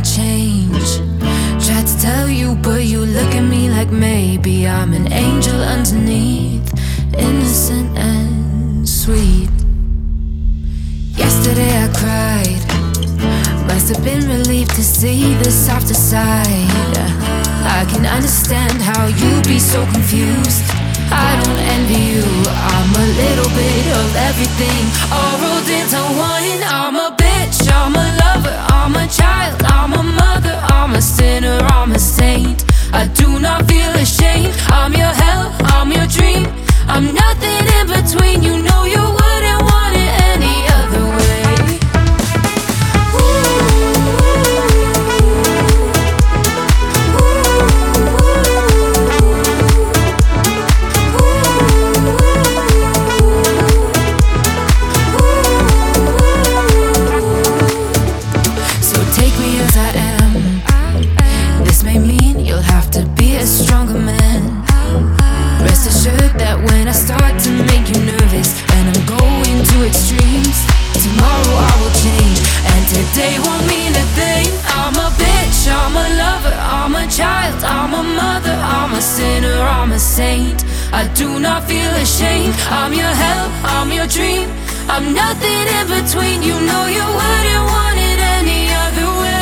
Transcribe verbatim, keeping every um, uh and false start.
change. Tried to tell you, but you look at me like maybe I'm an angel underneath, innocent and sweet. Yesterday I cried, must have been relieved to see the softer side. I can understand how you be so confused. I don't envy you, I'm a little bit of everything, all rolled into one. I'm a bitch, I'm a lover, I'm a child, I'm a mother, I'm a sinner, I'm a saint. I do not feel ashamed, I'm your hell, I'm your dream, I'm nothing in between. You know you wouldn't want it any other way. Today won't mean a thing. I'm a bitch, I'm a lover, I'm a child, I'm a mother, I'm a sinner, I'm a saint. I do not feel ashamed, I'm your hell, I'm your dream, I'm nothing in between. You know you wouldn't want it any other way.